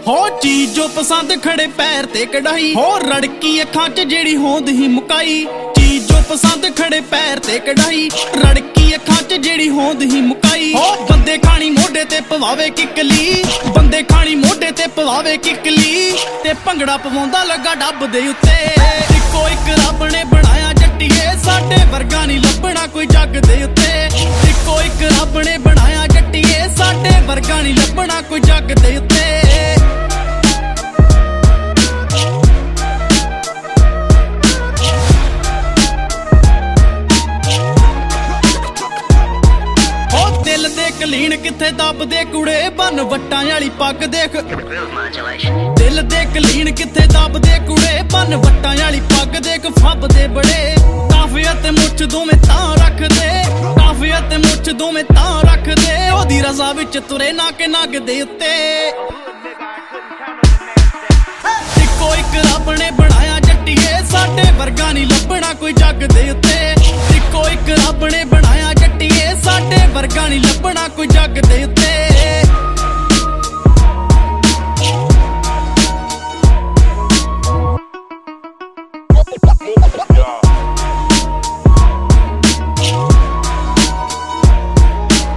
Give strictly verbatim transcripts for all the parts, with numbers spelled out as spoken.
ਹੋ ਚੀਜ਼ ਜੋ ਪਸੰਦ ਖੜੇ ਪੈਰ ਤੇ ਕਢਾਈ, ਹੋ ਰੜਕੀ ਅੱਖਾਂ 'ਚ ਜਿਹੜੀ ਹੋਂਦ ਹੀ ਮੁਕਾਈ। ਚੀਜ਼ ਜੋ ਪਸੰਦ ਖੜੇ ਪੈਰ ਤੇ ਕਢਾਈ, ਰੜਕੀ ਅੱਖਾਂ 'ਚ ਜਿਹੜੀ ਹੋਂਦ ਹੀ ਮੁਕਾਈ। ਹੋ ਬੰਦੇ ਖਾਣੀ ਮੋਢੇ ਤੇ ਪਵਾਵੇ ਕਿਕਲੀ, ਬੰਦੇ ਖਾਣੀ ਮੋਢੇ ਤੇ ਪਵਾਵੇ ਕਿਕਲੀ, ਤੇ ਭੰਗੜਾ ਪਵਾਉਂਦਾ ਲੱਗਾ ਡੱਬ ਦੇ ਉੱਤੇ। ਇੱਕੋ ਇੱਕ ਰੱਬ ਨੇ ਬਣਾਇਆ ਜੱਟੀਏ, ਸਾਡੇ ਵਰਗਾ ਨਹੀਂ ਲੱਭਣਾ ਕੋਈ ਜੱਗ ਦੇ ਉੱਤੇ। ਇੱਕੋ ਇੱਕ ਰੱਬ ਨੇ ਬਣਾਇਆ ਜੱਟੀਏ, ਸਾਡੇ ਵਰਗਾ ਨਹੀਂ ਲੱਭਣਾ ਕੋਈ ਜੱਗ ਦੇ ਉੱਤੇ। ਦਿਲ ਦੇ ਕਲੀਨ ਕਿੱਥੇ ਦੱਬਦੇ ਕੁੜੇ, ਬੰਨ ਵੱਟਾਂ ਵਾਲੀ ਪੱਗ ਦੇਖ। ਦਿਲ ਦੇ ਕਲੀਨ ਕਿੱਥੇ ਦੱਬਦੇ ਕੁੜੇ, ਬੰਨ ਵੱਟਾਂ ਵਾਲੀ ਪੱਗ ਦੇਖ। ਫੱਬਦੇ ਬੜੇ ਕਾਫੀਆ ਤੇ ਮੁੱਛ ਦੋਵੇਂ ਤਾਂ ਰੱਖਦੇ, ਕਾਫੀਆ ਤੇ ਮੁੱਛ ਦੋਵੇਂ ਤਾਂ ਰੱਖਦੇ। ਉਹਦੀ ਰਜ਼ਾ ਵਿੱਚ ਤੁਰੇ ਨਾ ਕਿ ਨਗ ਦੇ ਉੱਤੇ। ਇੱਕੋ ਇੱਕ ਰੱਬ ਨੇ ਬਣਾਇਆ ਜੱਟੀਏ, ਸਾਡੇ ਵਰਗਾ ਨਹੀਂ ਲੱਭਣਾ ਕੋਈ ਜੱਗ ਦੇ ਉੱਤੇ। ਇੱਕੋ ਇੱਕ ਰੱਬ ਨੇ ਬਣਾਇਆ ਜੱਟੀਏ, ਸਾਡੇ ਵਰਗਾ ਨਹੀਂ ਲੱਭਣਾ ਕੋਈ ਜੱਗ ਦੇ ਉੱਤੇ।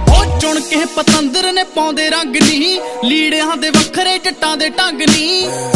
ਚੁਣ ਕੇ ਪਤੰਦਰ ਨੇ ਪਾਉਂਦੇ ਰੰਗ ਨੀ, ਲੀੜਿਆਂ ਦੇ ਵੱਖਰੇ ਜੱਟਾਂ ਦੇ ਢੰਗ ਨੀ।